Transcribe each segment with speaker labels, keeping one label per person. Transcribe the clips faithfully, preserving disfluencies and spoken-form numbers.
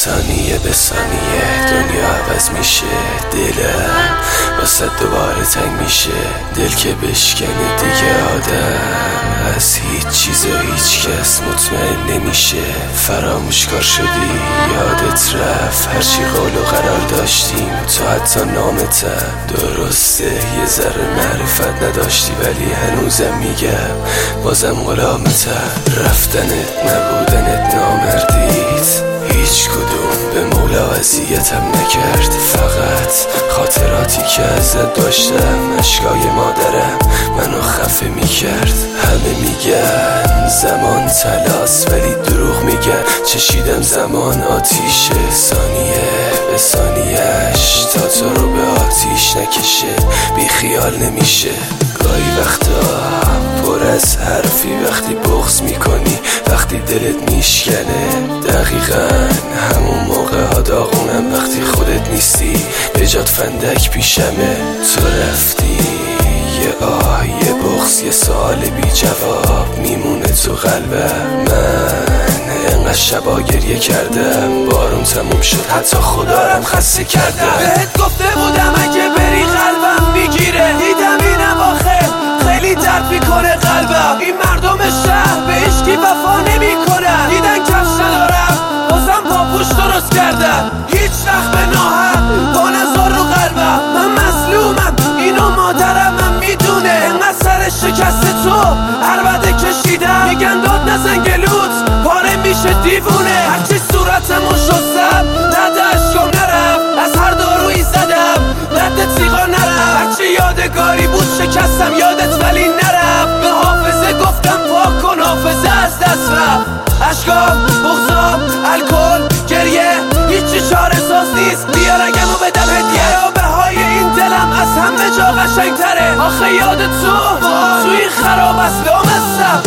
Speaker 1: ثانیه به ثانیه دنیا عوض میشه، دلم واسه دوباره تنگ میشه. دل که بشکنه دیگه آدم از هیچ چیز و هیچ کس مطمئن نمیشه. فراموش کار شدی یادت رفت هرچی قول و قرار داشتیم، تو حتی نامتم درسته یه ذره معرفت نداشتی، ولی هنوزم میگم بازم غلامتم. رفتنت نبودنت نامردید، هیچ کدوم به مولا اذیتم نکرد. فقط خاطراتی که ازت داشتم، اشکای مادرم منو خفه میکرد. همه میگن زمان طلاست ولی دروغ میگن، چشیدم زمان آتیشه، ثانیه به ثانیهش تا تو رو به آتیش نکشه. بی خیال نمیشه گاهی وقتا پر از حرفی، وقتی بغض میکنی وقتی دلت میشکنه. دقیقا همون موقع ها داغونم وقتی خودت نیستی، به جات فندک پیشمه. تو رفتی یه آه یه بغض یه سوال بی جواب میمونه تو قلبم. من انقدر شبا گریه کردم، بارون تموم شد حتی خدارم خسته کردم.
Speaker 2: بهت گفته بودم اگه بری قلبم میگیره، دیدم این اواخر خیلی درد میکنه قلبم. این مردم شهر به عشقی وفا نمیکنن، دیدن کفش ندارم بازم پاپوش درست کردن. هیچ وقت به ناحق با نزار رو قلبم، من مظلومم اینو مادرم هم میدونه. انقدر سر شکست تو عربده کشیدم، میگن داد نزن گلوت پاره میشه دیوونه. هرچی صورتمو شستم رد اشکام نرفت، از هر دارویی زدم رد تیغا نرفت. هرچی یادگاری بود شکستم یادت ولی نرفت، به حافظه گفتم پاک کن حافظه از دست رفت. اشکام بغضام الکل گریه هیچی چاره ساز نیست، بیا رگمو بدم هدیه. رابه این دلم از همه جا قشنگ تره، آخه یاد تو توی خراب از لامستم.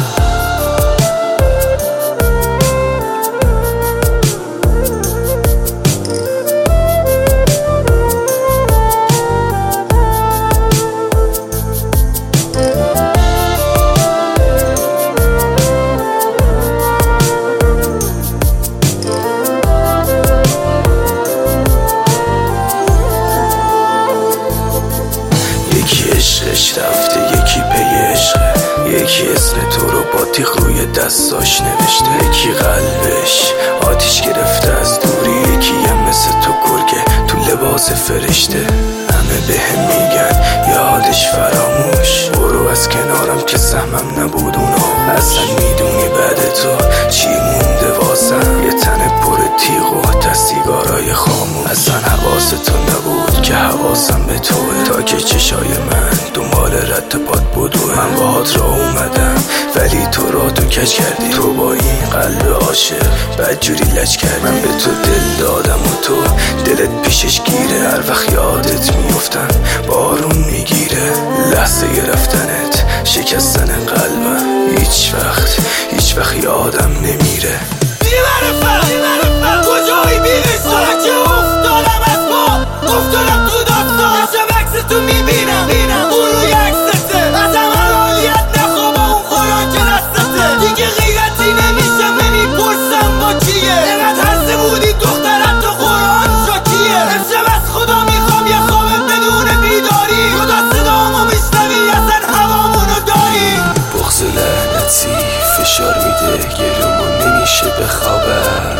Speaker 1: یکی عشقش رفته یکی پی عشقه، یکی اسم تو رو با تیغ روی دستاش نوشته. یکی قلبش آتیش گرفته از دوری، یکی هم مثل تو گرگه تو لباس فرشته. همه به هم میگن یادش فراموش، برو از کنارم که سهمم نبود اونو. اصلا میدونی بعد تو چی مونده واسم؟ یه تن پر تیغ و دستیگارای خاموش. اصلا حواس تو نبود که حواسم به توه، تا که چشای من دنبال رد پات بدوه. من باهات را اومدم ولی تو را تو کج کردی، تو با این قلب عاشق بدجوری لج کردی. من به تو دل دادم و تو دلت پیشش گیره، هر وقت یادت میفتم بارون میگیره. لحظه رفتنت شکستن قلبم، هیچ وقت هیچ وقت یادم نمیره.
Speaker 2: بیمرفت بیمرفت کجایی بیرسان که افتادم از ما، افتادم تو داستان. شب عکس تو میبینم اون روی عکسته، از عملیت نخواب اون قرآن که دستته. دیگه غیرتی نمیشم نمیپرسم با کیه، اینقدر هسته بودی دخترت تو قرآن شاکیه. امشب از خدا میخوام یه خواب بدون بیداری، خدا صدامو میشنوی اصلا هوامونو داری.
Speaker 1: بغض لعنتی فشار میده گلومو نمیشه بخوابم.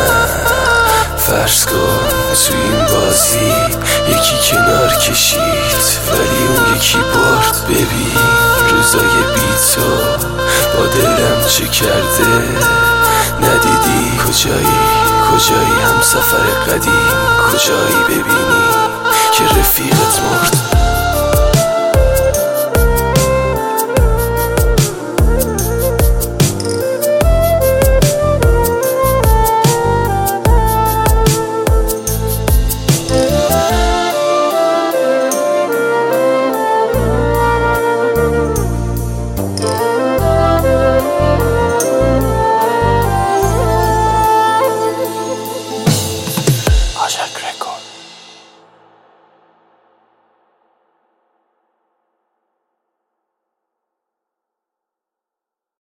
Speaker 1: فرض کن تو این بازی یکی کنار کشید ولی اون یکی برد. ببین روزای بی تو با دلم چه کرده، ندیدی کجایی کجایی هم سفر قدیم، کجایی ببینی که رفیقت مرد.